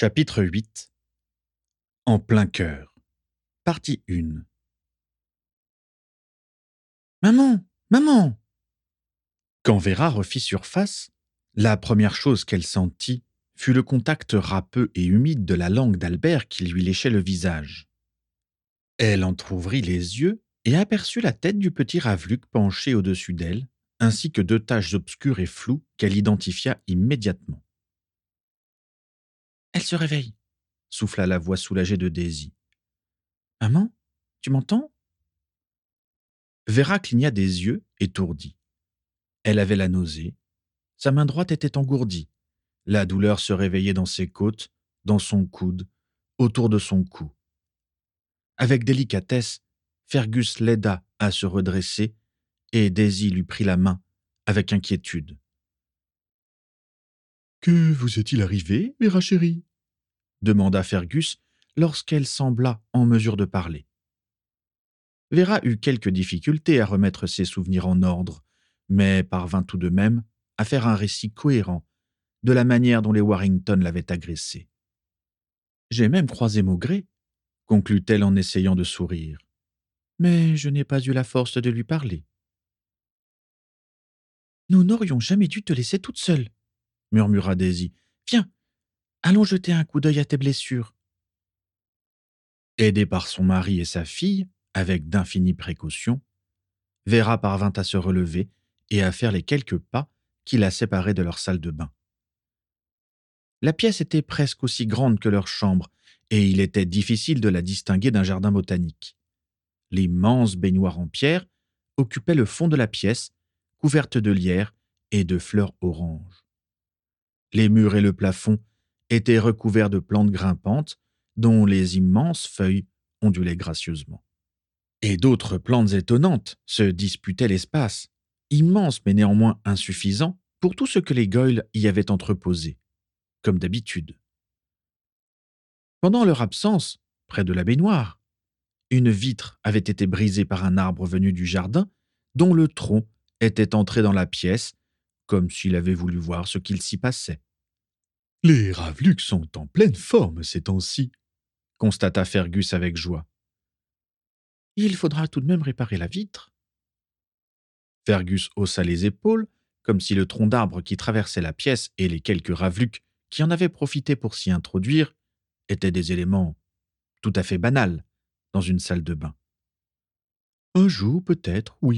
Chapitre 8. En plein cœur. Partie 1. Maman! Maman! Quand Vera refit surface, la première chose qu'elle sentit fut le contact râpeux et humide de la langue d'Albert qui lui léchait le visage. Elle entr'ouvrit les yeux et aperçut la tête du petit Ravluc penché au-dessus d'elle, ainsi que 2 taches obscures et floues qu'elle identifia immédiatement. « Elle se réveille !» souffla la voix soulagée de Daisy. « Maman, tu m'entends ?» Vera cligna des yeux, étourdie. Elle avait la nausée. Sa main droite était engourdie. La douleur se réveillait dans ses côtes, dans son coude, autour de son cou. Avec délicatesse, Fergus l'aida à se redresser et Daisy lui prit la main avec inquiétude. « Que vous est-il arrivé, Vera chérie ?» demanda Fergus lorsqu'elle sembla en mesure de parler. Vera eut quelques difficultés à remettre ses souvenirs en ordre, mais parvint tout de même à faire un récit cohérent de la manière dont les Warrington l'avaient agressée. « J'ai même croisé Maugré, » conclut-elle en essayant de sourire. « Mais je n'ai pas eu la force de lui parler. »« Nous n'aurions jamais dû te laisser toute seule, » murmura Daisy. « Viens, allons jeter un coup d'œil à tes blessures. » Aidée par son mari et sa fille, avec d'infinies précautions, Vera parvint à se relever et à faire les quelques pas qui la séparaient de leur salle de bain. La pièce était presque aussi grande que leur chambre, et il était difficile de la distinguer d'un jardin botanique. L'immense baignoire en pierre occupait le fond de la pièce, couverte de lierre et de fleurs oranges. Les murs et le plafond étaient recouverts de plantes grimpantes dont les immenses feuilles ondulaient gracieusement. Et d'autres plantes étonnantes se disputaient l'espace, immenses mais néanmoins insuffisants pour tout ce que les Goyle y avaient entreposé, comme d'habitude. Pendant leur absence, près de la baignoire, une vitre avait été brisée par un arbre venu du jardin, dont le tronc était entré dans la pièce, comme s'il avait voulu voir ce qu'il s'y passait. « Les Ravluc sont en pleine forme ces temps-ci, » constata Fergus avec joie. « Il faudra tout de même réparer la vitre. » Fergus haussa les épaules, comme si le tronc d'arbre qui traversait la pièce et les quelques Ravluc qui en avaient profité pour s'y introduire étaient des éléments tout à fait banals dans une salle de bain. « Un jour, peut-être, oui. »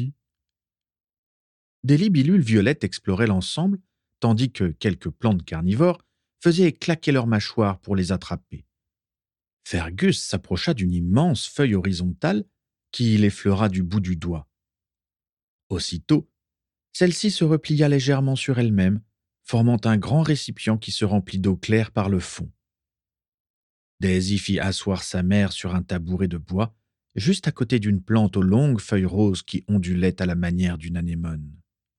Des libellules violettes exploraient l'ensemble, tandis que quelques plantes carnivores faisaient claquer leurs mâchoires pour les attraper. Fergus s'approcha d'une immense feuille horizontale qui l'effleura du bout du doigt. Aussitôt, celle-ci se replia légèrement sur elle-même, formant un grand récipient qui se remplit d'eau claire par le fond. Daisy fit asseoir sa mère sur un tabouret de bois, juste à côté d'une plante aux longues feuilles roses qui ondulait à la manière d'une anémone.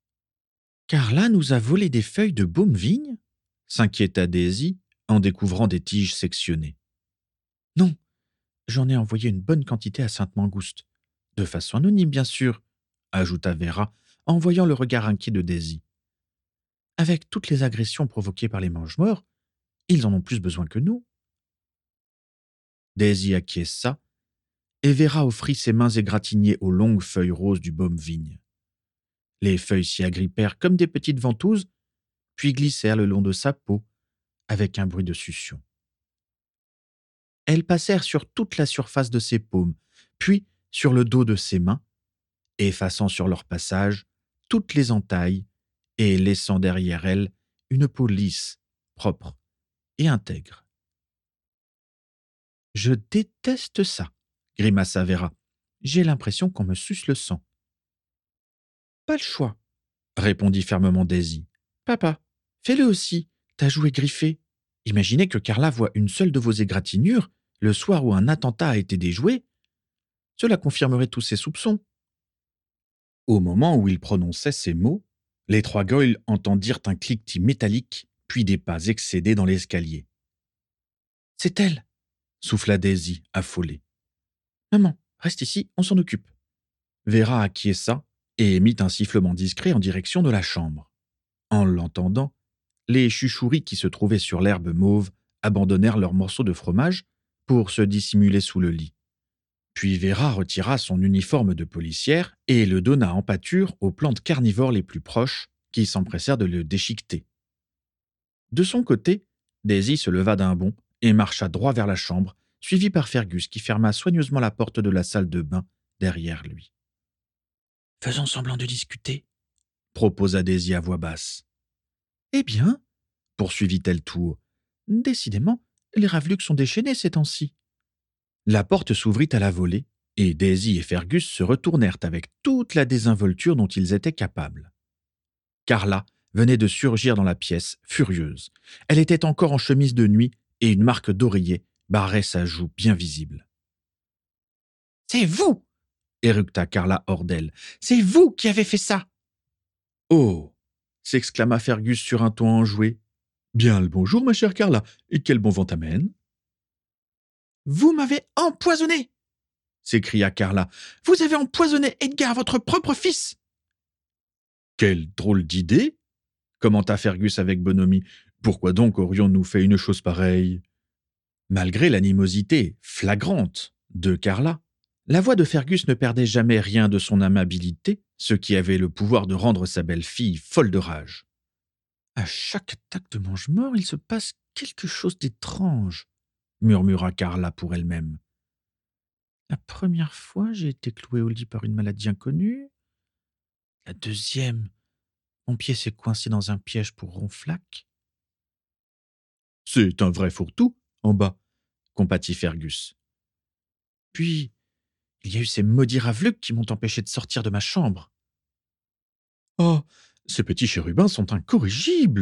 « Carla nous a volé des feuilles de baume-vigne ?» s'inquiéta Daisy en découvrant des tiges sectionnées. « Non, j'en ai envoyé une bonne quantité à Sainte-Mangouste. De façon anonyme, bien sûr, » ajouta Vera en voyant le regard inquiet de Daisy. « Avec toutes les agressions provoquées par les mange-morts, ils en ont plus besoin que nous. » Daisy acquiesça, et Vera offrit ses mains égratignées aux longues feuilles roses du baume-vigne. Les feuilles s'y agrippèrent comme des petites ventouses, puis glissèrent le long de sa peau, avec un bruit de succion. Elles passèrent sur toute la surface de ses paumes, puis sur le dos de ses mains, effaçant sur leur passage toutes les entailles et laissant derrière elles une peau lisse, propre et intègre. « Je déteste ça, » grimaça Vera. « J'ai l'impression qu'on me suce le sang. »« Pas le choix, » répondit fermement Daisy. « Papa, fais-le aussi, ta joue est griffée. Imaginez que Carla voit une seule de vos égratignures le soir où un attentat a été déjoué. Cela confirmerait tous ses soupçons. » Au moment où il prononçait ces mots, les 3 Goyle entendirent un cliquetis métallique, puis des pas excédés dans l'escalier. « C'est elle !» souffla Daisy, affolée. « Maman, reste ici, on s'en occupe. » Vera acquiesça et émit un sifflement discret en direction de la chambre. En l'entendant, les chuchouris qui se trouvaient sur l'herbe mauve abandonnèrent leurs morceaux de fromage pour se dissimuler sous le lit. Puis Vera retira son uniforme de policière et le donna en pâture aux plantes carnivores les plus proches, qui s'empressèrent de le déchiqueter. De son côté, Daisy se leva d'un bond et marcha droit vers la chambre, suivie par Fergus qui ferma soigneusement la porte de la salle de bain derrière lui. Faisons semblant de discuter, proposa Daisy à voix basse. Eh bien, poursuivit-elle tout haut, décidément, les Ravluks sont déchaînés ces temps-ci. La porte s'ouvrit à la volée, et Daisy et Fergus se retournèrent avec toute la désinvolture dont ils étaient capables. Carla venait de surgir dans la pièce, furieuse. Elle était encore en chemise de nuit, et une marque d'oreiller barrait sa joue bien visible. « C'est vous !» éructa Carla hors d'elle. « C'est vous qui avez fait ça !»« Oh !» s'exclama Fergus sur un ton enjoué. « Bien le bonjour, ma chère Carla, et quel bon vent t'amène !»« Vous m'avez empoisonné !» s'écria Carla. « Vous avez empoisonné Edgar, votre propre fils !»« Quelle drôle d'idée !» commenta Fergus avec bonhomie. « Pourquoi donc aurions-nous fait une chose pareille ?» Malgré l'animosité flagrante de Carla, la voix de Fergus ne perdait jamais rien de son amabilité, ce qui avait le pouvoir de rendre sa belle-fille folle de rage. « À chaque attaque de mange-mort, il se passe quelque chose d'étrange, » murmura Carla pour elle-même. « La première fois, j'ai été clouée au lit par une maladie inconnue. La deuxième, mon pied s'est coincé dans un piège pour ronflac. »« C'est un vrai fourre-tout, en bas, » compatit Fergus. « Puis, il y a eu ces maudits Ravluks qui m'ont empêché de sortir de ma chambre. »« Oh, ces petits chérubins sont incorrigibles !»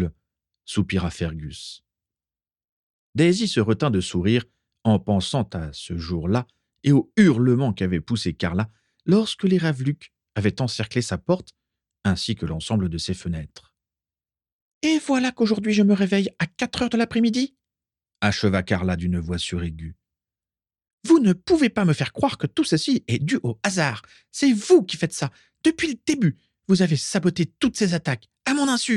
soupira Fergus. Daisy se retint de sourire en pensant à ce jour-là et au hurlement qu'avait poussé Carla lorsque les Ravluks avaient encerclé sa porte ainsi que l'ensemble de ses fenêtres. « Et voilà qu'aujourd'hui je me réveille à 4 heures de l'après-midi » acheva Carla d'une voix suraiguë. « Vous ne pouvez pas me faire croire que tout ceci est dû au hasard. C'est vous qui faites ça. Depuis le début, vous avez saboté toutes ces attaques, à mon insu. »«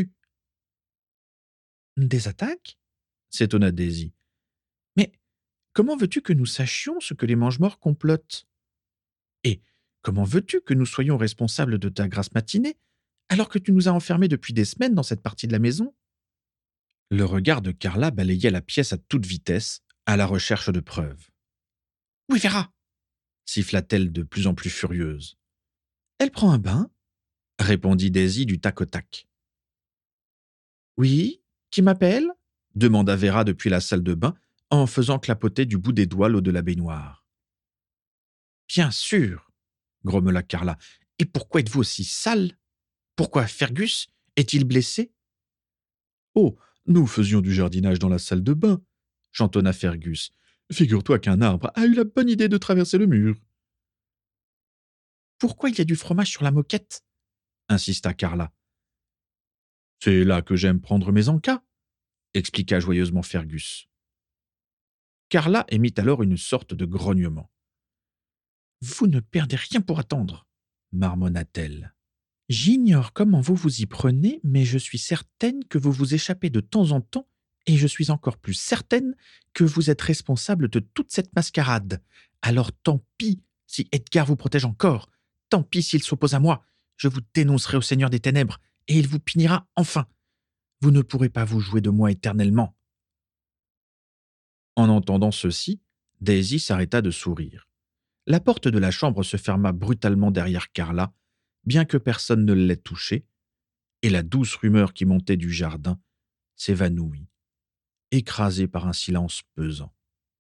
Des attaques ?» s'étonna Daisy. « Mais comment veux-tu que nous sachions ce que les mange-morts complotent ? Et comment veux-tu que nous soyons responsables de ta grasse matinée alors que tu nous as enfermés depuis des semaines dans cette partie de la maison ?» Le regard de Carla balayait la pièce à toute vitesse, à la recherche de preuves. « Oui, Vera !» siffla-t-elle de plus en plus furieuse. « Elle prend un bain ?» répondit Daisy du tac au tac. « Oui, qui m'appelle ?» demanda Vera depuis la salle de bain, en faisant clapoter du bout des doigts l'eau de la baignoire. « Bien sûr !» grommela Carla. « Et pourquoi êtes-vous aussi sale ? Pourquoi Fergus est-il blessé ?»« Oh, nous faisions du jardinage dans la salle de bain, » chantonna Fergus. « Figure-toi qu'un arbre a eu la bonne idée de traverser le mur. »« Pourquoi il y a du fromage sur la moquette ?» insista Carla. « C'est là que j'aime prendre mes encas, » expliqua joyeusement Fergus. Carla émit alors une sorte de grognement. « Vous ne perdez rien pour attendre, » marmonna-t-elle. « J'ignore comment vous vous y prenez, mais je suis certaine que vous vous échappez de temps en temps, et je suis encore plus certaine que vous êtes responsable de toute cette mascarade. Alors tant pis si Edgar vous protège encore, tant pis s'il s'oppose à moi, je vous dénoncerai au Seigneur des Ténèbres, et il vous punira enfin. Vous ne pourrez pas vous jouer de moi éternellement. » En entendant ceci, Daisy s'arrêta de sourire. La porte de la chambre se ferma brutalement derrière Carla, bien que personne ne l'ait touchée, et la douce rumeur qui montait du jardin s'évanouit, écrasée par un silence pesant.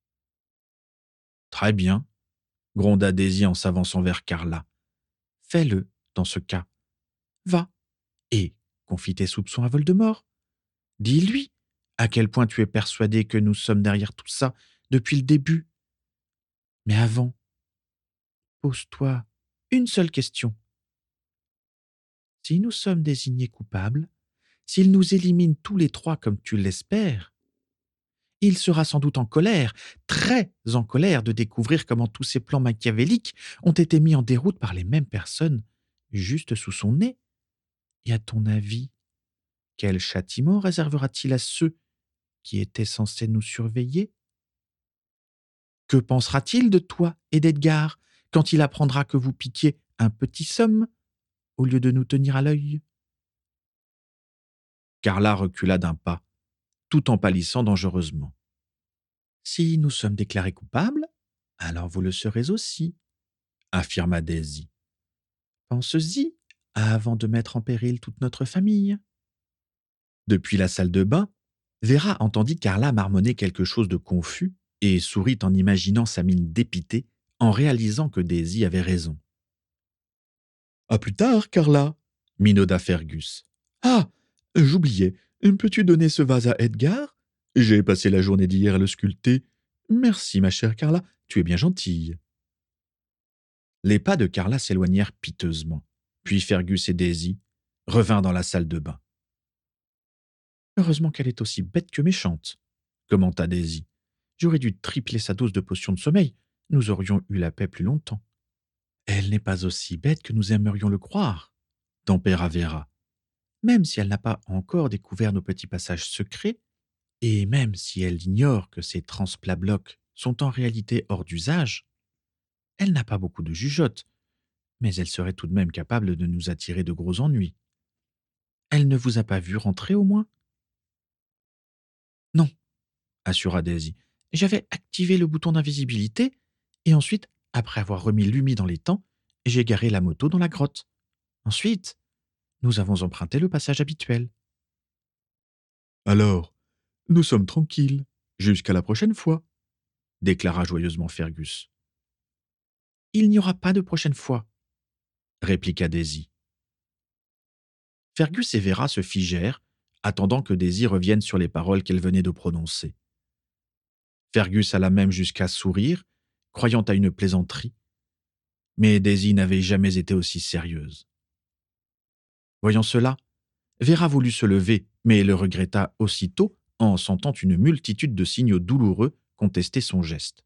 « Très bien, » gronda Daisy en s'avançant vers Carla. « Fais-le, dans ce cas. Va, et confie tes soupçons à Voldemort. Dis-lui à quel point tu es persuadé que nous sommes derrière tout ça depuis le début. Mais avant, pose-toi une seule question. Si nous sommes désignés coupables, s'il nous élimine tous les trois comme tu l'espères, il sera sans doute en colère, très en colère de découvrir comment tous ces plans machiavéliques ont été mis en déroute par les mêmes personnes, juste sous son nez. Et à ton avis, quel châtiment réservera-t-il à ceux qui était censé nous surveiller? Que pensera-t-il de toi et d'Edgar quand il apprendra que vous piquiez un petit somme au lieu de nous tenir à l'œil? Carla recula d'un pas, tout en pâlissant dangereusement. Si nous sommes déclarés coupables, alors vous le serez aussi, affirma Daisy. Pense-y avant de mettre en péril toute notre famille. Depuis la salle de bain, Vera entendit Carla marmonner quelque chose de confus et sourit en imaginant sa mine dépitée en réalisant que Daisy avait raison. À plus tard, Carla, minauda Fergus. Ah, j'oubliais, peux-tu donner ce vase à Edgar? J'ai passé la journée d'hier à le sculpter. Merci, ma chère Carla, tu es bien gentille. Les pas de Carla s'éloignèrent piteusement, puis Fergus et Daisy revinrent dans la salle de bain. Heureusement qu'elle est aussi bête que méchante, commenta Daisy. J'aurais dû tripler sa dose de potion de sommeil. Nous aurions eu la paix plus longtemps. Elle n'est pas aussi bête que nous aimerions le croire, tempéra Vera. Même si elle n'a pas encore découvert nos petits passages secrets, et même si elle ignore que ces transplats-blocs sont en réalité hors d'usage, elle n'a pas beaucoup de jugeote, mais elle serait tout de même capable de nous attirer de gros ennuis. Elle ne vous a pas vu rentrer au moins? Non, assura Daisy. J'avais activé le bouton d'invisibilité, et ensuite, après avoir remis l'humi dans les temps, j'ai garé la moto dans la grotte. Ensuite, nous avons emprunté le passage habituel. Alors, nous sommes tranquilles, jusqu'à la prochaine fois, déclara joyeusement Fergus. Il n'y aura pas de prochaine fois, répliqua Daisy. Fergus et Vera se figèrent, attendant que Daisy revienne sur les paroles qu'elle venait de prononcer. Fergus alla même jusqu'à sourire, croyant à une plaisanterie, mais Daisy n'avait jamais été aussi sérieuse. Voyant cela, Vera voulut se lever, mais le regretta aussitôt en sentant une multitude de signaux douloureux contester son geste.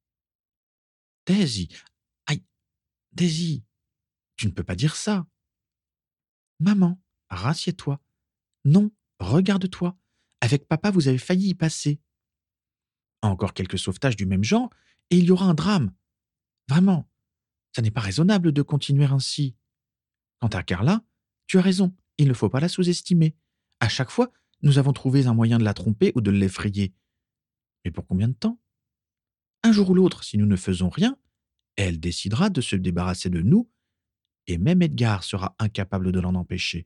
Daisy, aïe, Daisy, tu ne peux pas dire ça. Maman, rassieds-toi. Non, regarde-toi. Avec papa, vous avez failli y passer. Encore quelques sauvetages du même genre, et il y aura un drame. Vraiment, ça n'est pas raisonnable de continuer ainsi. Quant à Carla, tu as raison, il ne faut pas la sous-estimer. À chaque fois, nous avons trouvé un moyen de la tromper ou de l'effrayer. Mais pour combien de temps? Un jour ou l'autre, si nous ne faisons rien, elle décidera de se débarrasser de nous, et même Edgar sera incapable de l'en empêcher.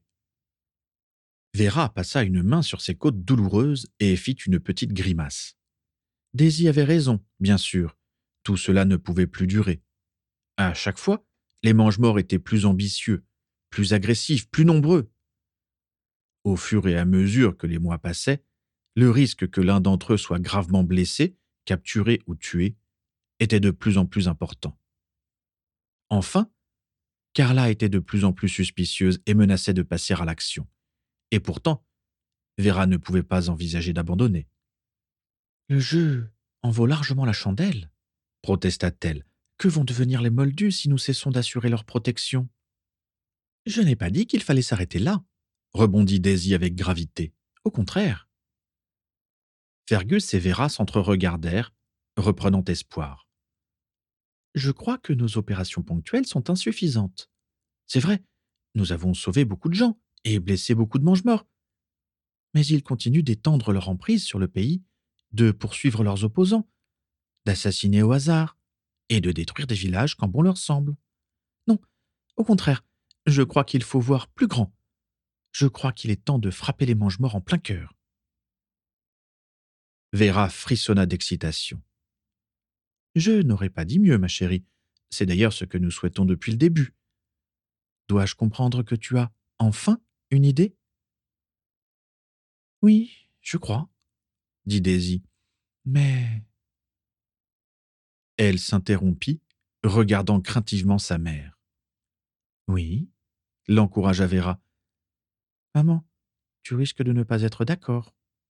Vera passa une main sur ses côtes douloureuses et fit une petite grimace. Daisy avait raison, bien sûr. Tout cela ne pouvait plus durer. À chaque fois, les mange-morts étaient plus ambitieux, plus agressifs, plus nombreux. Au fur et à mesure que les mois passaient, le risque que l'un d'entre eux soit gravement blessé, capturé ou tué était de plus en plus important. Enfin, Carla était de plus en plus suspicieuse et menaçait de passer à l'action. Et pourtant, Vera ne pouvait pas envisager d'abandonner. Le jeu en vaut largement la chandelle, protesta-t-elle. Que vont devenir les Moldus si nous cessons d'assurer leur protection? Je n'ai pas dit qu'il fallait s'arrêter là, rebondit Daisy avec gravité. Au contraire. Fergus et Vera s'entre-regardèrent, reprenant espoir. Je crois que nos opérations ponctuelles sont insuffisantes. C'est vrai, nous avons sauvé beaucoup de gens et blessé beaucoup de mange-morts. Mais ils continuent d'étendre leur emprise sur le pays, de poursuivre leurs opposants, d'assassiner au hasard et de détruire des villages quand bon leur semble. Non, au contraire, je crois qu'il faut voir plus grand. Je crois qu'il est temps de frapper les mange-morts en plein cœur. Vera frissonna d'excitation. Je n'aurais pas dit mieux, ma chérie. C'est d'ailleurs ce que nous souhaitons depuis le début. Dois-je comprendre que tu as, enfin, une idée? Oui, je crois, dit Daisy. Mais... Elle s'interrompit, regardant craintivement sa mère. Oui, l'encouragea Vera. Maman, tu risques de ne pas être d'accord.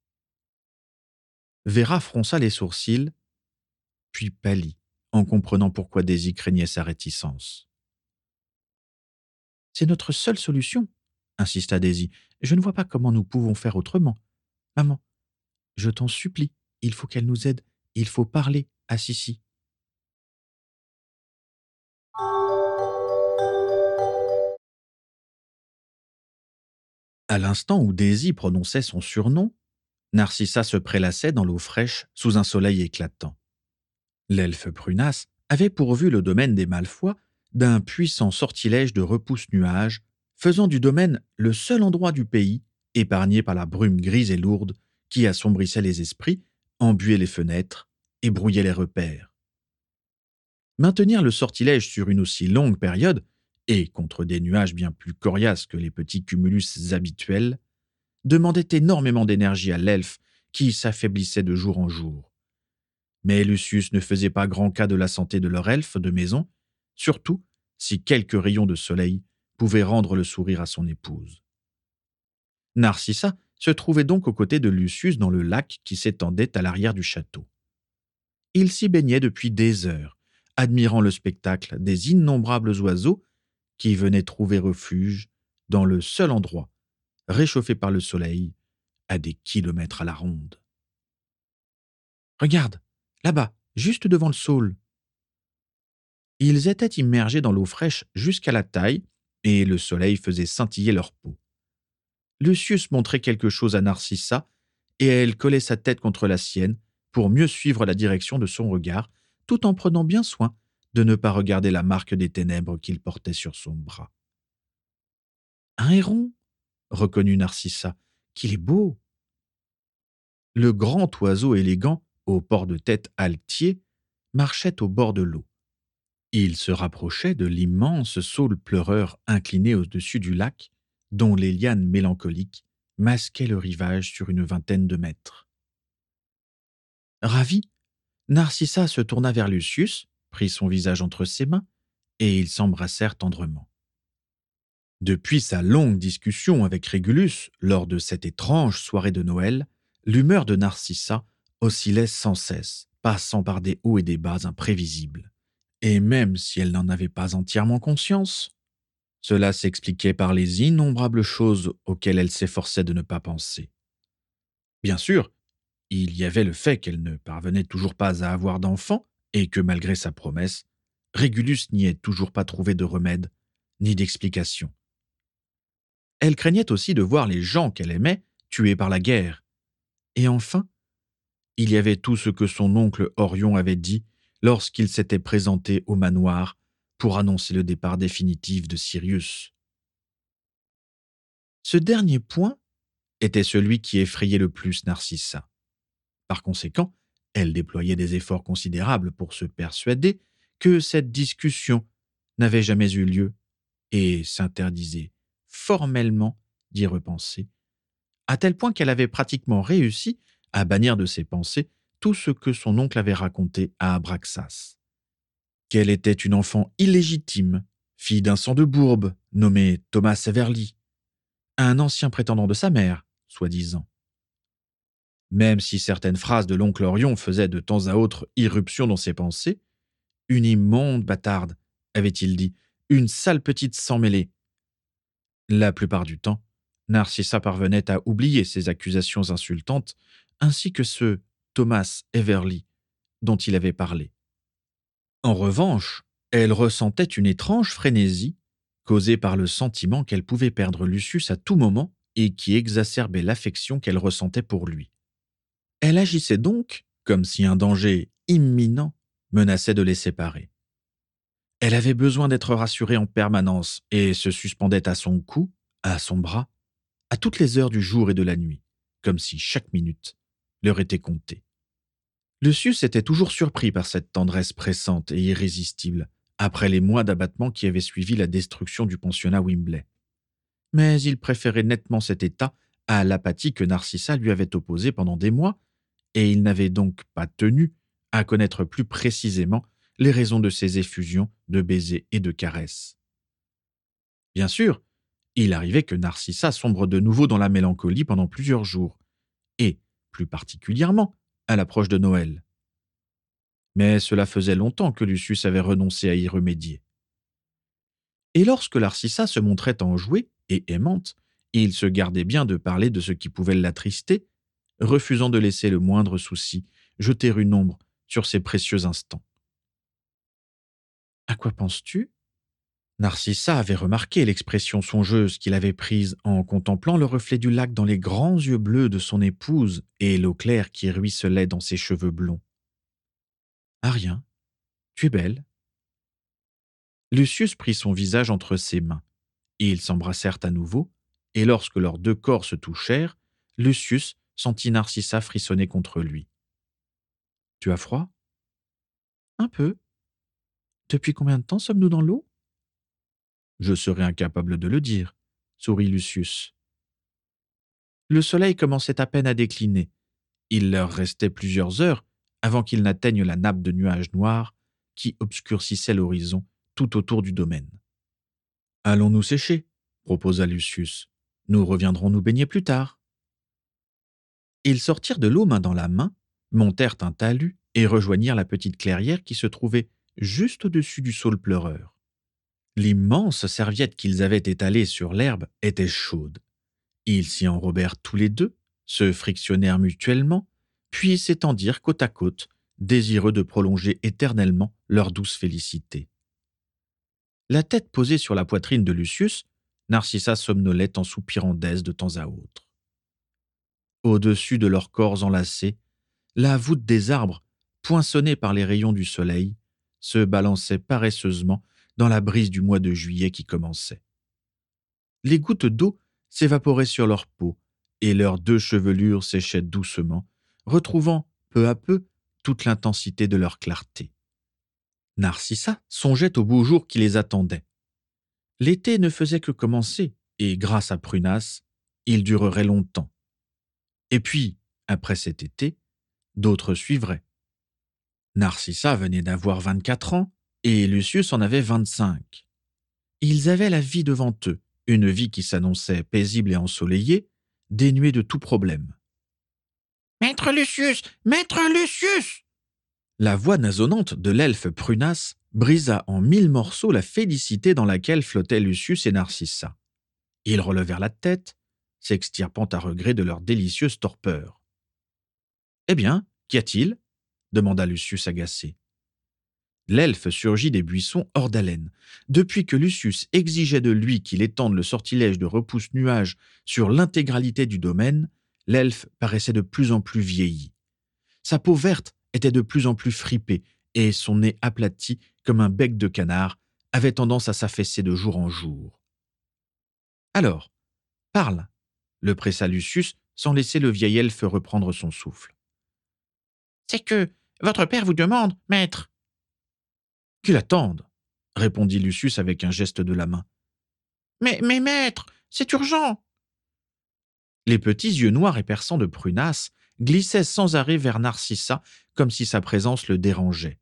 Vera fronça les sourcils, puis pâlit, en comprenant pourquoi Daisy craignait sa réticence. C'est notre seule solution, insista Daisy. Je ne vois pas comment nous pouvons faire autrement. Maman, Je t'en supplie, il faut qu'elle nous aide, il faut parler à Sissi. » À l'instant où Daisy prononçait son surnom, Narcissa se prélassait dans l'eau fraîche sous un soleil éclatant. L'elfe prunasse avait pourvu le domaine des Malfoy d'un puissant sortilège de repousse-nuages, faisant du domaine le seul endroit du pays épargné par la brume grise et lourde qui assombrissait les esprits, embuait les fenêtres et brouillait les repères. Maintenir le sortilège sur une aussi longue période, et contre des nuages bien plus coriaces que les petits cumulus habituels, demandait énormément d'énergie à l'elfe qui s'affaiblissait de jour en jour. Mais Lucius ne faisait pas grand cas de la santé de leur elfe de maison, surtout si quelques rayons de soleil pouvaient rendre le sourire à son épouse. Narcissa se trouvait donc aux côtés de Lucius dans le lac qui s'étendait à l'arrière du château. Il s'y baignait depuis des heures, admirant le spectacle des innombrables oiseaux qui venaient trouver refuge dans le seul endroit, réchauffé par le soleil, à des kilomètres à la ronde. Regarde, là-bas, juste devant le saule. Ils étaient immergés dans l'eau fraîche jusqu'à la taille, et le soleil faisait scintiller leur peau. Lucius montrait quelque chose à Narcissa, et elle collait sa tête contre la sienne pour mieux suivre la direction de son regard, tout en prenant bien soin de ne pas regarder la marque des ténèbres qu'il portait sur son bras. Un héron, reconnut Narcissa, qu'il est beau. Le grand oiseau élégant, au port de tête altier, marchait au bord de l'eau. Il se rapprochait de l'immense saule pleureur incliné au-dessus du lac, dont les lianes mélancoliques masquaient le rivage sur une vingtaine de mètres. Ravi, Narcissa se tourna vers Lucius, prit son visage entre ses mains, et ils s'embrassèrent tendrement. Depuis sa longue discussion avec Régulus lors de cette étrange soirée de Noël, l'humeur de Narcissa oscillait sans cesse, passant par des hauts et des bas imprévisibles. Et même si elle n'en avait pas entièrement conscience, cela s'expliquait par les innombrables choses auxquelles elle s'efforçait de ne pas penser. Bien sûr, il y avait le fait qu'elle ne parvenait toujours pas à avoir d'enfant et que malgré sa promesse, Régulus n'y ait toujours pas trouvé de remède ni d'explication. Elle craignait aussi de voir les gens qu'elle aimait tués par la guerre. Et enfin, il y avait tout ce que son oncle Orion avait dit lorsqu'il s'était présenté au manoir pour annoncer le départ définitif de Sirius. Ce dernier point était celui qui effrayait le plus Narcissa. Par conséquent, elle déployait des efforts considérables pour se persuader que cette discussion n'avait jamais eu lieu et s'interdisait formellement d'y repenser, à tel point qu'elle avait pratiquement réussi à bannir de ses pensées tout ce que son oncle avait raconté à Abraxas. Qu'elle était une enfant illégitime, fille d'un sang de bourbe nommé Thomas Everly, un ancien prétendant de sa mère, soi-disant. Même si certaines phrases de l'oncle Orion faisaient de temps à autre irruption dans ses pensées, une immonde bâtarde, avait-il dit, une sale petite sans mêlée. La plupart du temps, Narcissa parvenait à oublier ces accusations insultantes, ainsi que ce Thomas Everly dont il avait parlé. En revanche, elle ressentait une étrange frénésie, causée par le sentiment qu'elle pouvait perdre Lucius à tout moment et qui exacerbait l'affection qu'elle ressentait pour lui. Elle agissait donc comme si un danger imminent menaçait de les séparer. Elle avait besoin d'être rassurée en permanence et se suspendait à son cou, à son bras, à toutes les heures du jour et de la nuit, comme si chaque minute leur était comptée. Lucius était toujours surpris par cette tendresse pressante et irrésistible, après les mois d'abattement qui avaient suivi la destruction du pensionnat Wimbley. Mais il préférait nettement cet état à l'apathie que Narcissa lui avait opposée pendant des mois, et il n'avait donc pas tenu à connaître plus précisément les raisons de ces effusions de baisers et de caresses. Bien sûr, il arrivait que Narcissa sombre de nouveau dans la mélancolie pendant plusieurs jours, et, plus particulièrement, à l'approche de Noël. Mais cela faisait longtemps que Lucius avait renoncé à y remédier. Et lorsque Narcissa se montrait enjouée et aimante, il se gardait bien de parler de ce qui pouvait l'attrister, refusant de laisser le moindre souci jeter une ombre sur ces précieux instants. « À quoi penses-tu » Narcissa avait remarqué l'expression songeuse qu'il avait prise en contemplant le reflet du lac dans les grands yeux bleus de son épouse et l'eau claire qui ruisselait dans ses cheveux blonds. « Ah rien, tu es belle. » Lucius prit son visage entre ses mains. Ils s'embrassèrent à nouveau, et lorsque leurs deux corps se touchèrent, Lucius sentit Narcissa frissonner contre lui. « Tu as froid ?»« Un peu. Depuis combien de temps sommes-nous dans l'eau ?»« Je serais incapable de le dire, » sourit Lucius. Le soleil commençait à peine à décliner. Il leur restait plusieurs heures avant qu'ils n'atteignent la nappe de nuages noirs qui obscurcissait l'horizon tout autour du domaine. « Allons nous sécher, » proposa Lucius. « Nous reviendrons nous baigner plus tard. » Ils sortirent de l'eau main dans la main, montèrent un talus et rejoignirent la petite clairière qui se trouvait juste au-dessus du saule pleureur. L'immense serviette qu'ils avaient étalée sur l'herbe était chaude. Ils s'y enrobèrent tous les deux, se frictionnèrent mutuellement, puis s'étendirent côte à côte, désireux de prolonger éternellement leur douce félicité. La tête posée sur la poitrine de Lucius, Narcissa somnolait en soupirant d'aise de temps à autre. Au-dessus de leurs corps enlacés, la voûte des arbres, poinçonnée par les rayons du soleil, se balançait paresseusement dans la brise du mois de juillet qui commençait. Les gouttes d'eau s'évaporaient sur leur peau, et leurs deux chevelures séchaient doucement, retrouvant peu à peu toute l'intensité de leur clarté. Narcissa songeait au beau jour qui les attendait. L'été ne faisait que commencer, et grâce à Prunas, il durerait longtemps. Et puis, après cet été, d'autres suivraient. Narcissa venait d'avoir 24 ans, et Lucius en avait 25. Ils avaient la vie devant eux, une vie qui s'annonçait paisible et ensoleillée, dénuée de tout problème. « Maître Lucius! Maître Lucius !» La voix nasonnante de l'elfe Prunas brisa en 1000 morceaux la félicité dans laquelle flottaient Lucius et Narcissa. Ils relevèrent la tête, s'extirpant à regret de leur délicieuse torpeur. « Eh bien, qu'y a-t-il » demanda Lucius agacé. L'elfe surgit des buissons hors d'haleine. Depuis que Lucius exigeait de lui qu'il étende le sortilège de repousse-nuages sur l'intégralité du domaine, l'elfe paraissait de plus en plus vieilli. Sa peau verte était de plus en plus fripée et son nez aplati comme un bec de canard avait tendance à s'affaisser de jour en jour. « Alors, parle » le pressa Lucius sans laisser le vieil elfe reprendre son souffle. « C'est que votre père vous demande, maître. » « Qu'il attende » répondit Lucius avec un geste de la main. « Mais maître, c'est urgent !» Les petits yeux noirs et perçants de Prunas glissaient sans arrêt vers Narcissa comme si sa présence le dérangeait.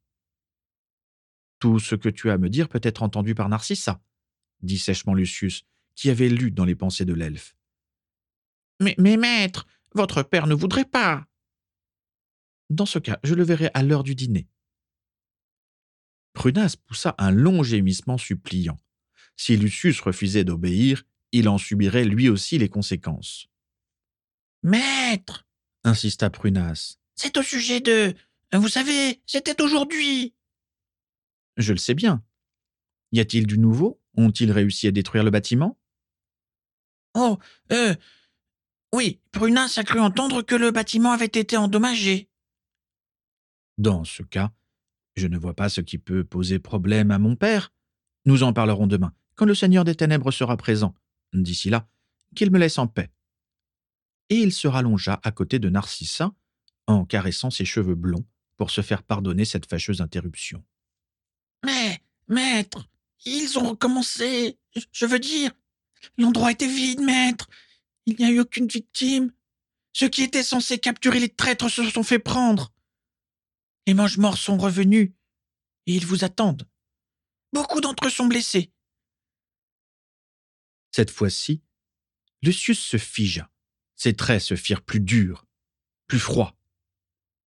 « Tout ce que tu as à me dire peut être entendu par Narcissa, » dit sèchement Lucius, qui avait lu dans les pensées de l'elfe. « Mais maître, votre père ne voudrait pas. » « Dans ce cas, je le verrai à l'heure du dîner. » Prunas poussa un long gémissement suppliant. Si Lucius refusait d'obéir, il en subirait lui aussi les conséquences. « Maître !» insista Prunas. « C'est au sujet de... Vous savez, c'était aujourd'hui. » « Je le sais bien. Y a-t-il du nouveau ? Ont-ils réussi à détruire le bâtiment ?»« Oh, oui, Prunas a cru entendre que le bâtiment avait été endommagé. » « Dans ce cas, je ne vois pas ce qui peut poser problème à mon père. Nous en parlerons demain, quand le Seigneur des Ténèbres sera présent. D'ici là, qu'il me laisse en paix. » Et il se rallongea à côté de Narcissa, en caressant ses cheveux blonds pour se faire pardonner cette fâcheuse interruption. « Mais, maître, ils ont recommencé. Je veux dire, l'endroit était vide, maître. Il n'y a eu aucune victime. Ceux qui étaient censés capturer les traîtres se sont fait prendre. Les mange-morts sont revenus, et ils vous attendent. Beaucoup d'entre eux sont blessés. » Cette fois-ci, Lucius se figea. Ses traits se firent plus durs, plus froids.